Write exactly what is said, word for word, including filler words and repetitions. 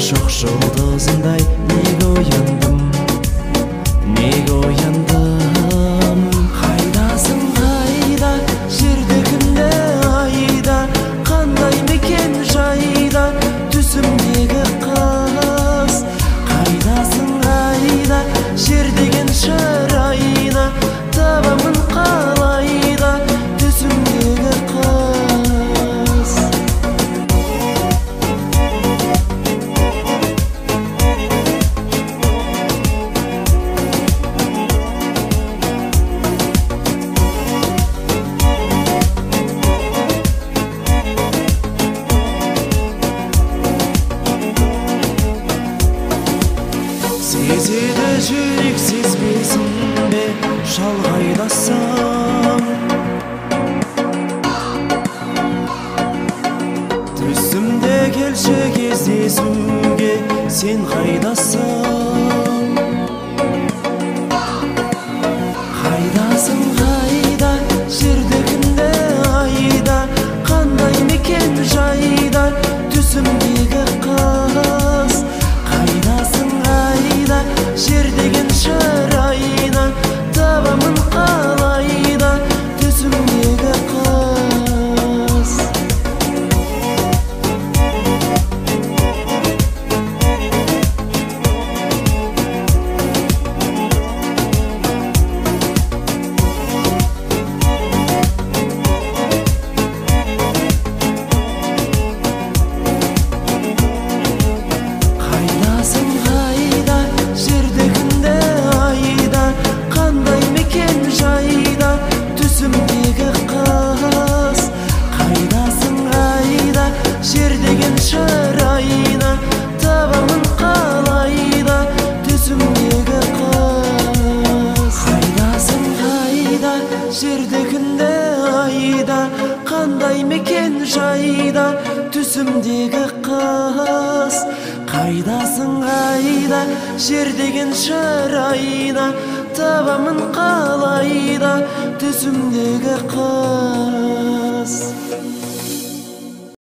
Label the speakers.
Speaker 1: шоқ жұлдызындай неге ояндым, неге ояндым. Қайдасың қайда, жерде кімді айда, қандай мекен жайда, түсімдегі қыз. Қайдасың қайда, жер деген шырайна, табамын қалайда, түсімдегі қыз. Сезеді жүрек сезбесін бе, шалғайдасың. Түсімде келші кездесуге, сен қайдасың? Қайдасың қайда, жерде кімді айда, қандай мекен жайда, түсімдегі қыз. Қайдасың қайда, жер деген шырайна, табамын қалайда, түсімдегі қыз. Қайдасың қайда, жерде кімді айда, қандай мекен жайда, түсімдегі қыз. Қайдасың қайда, жер деген шырайна, табамын қалайда, түсімдегі қыз. Қайдасың қайда, жерде кімді айда, қандай мекен жайда, түсімдегі қыз. Қайдасың қайда, жер деген шырайна, табамын қалайда, түсімдегі қыз.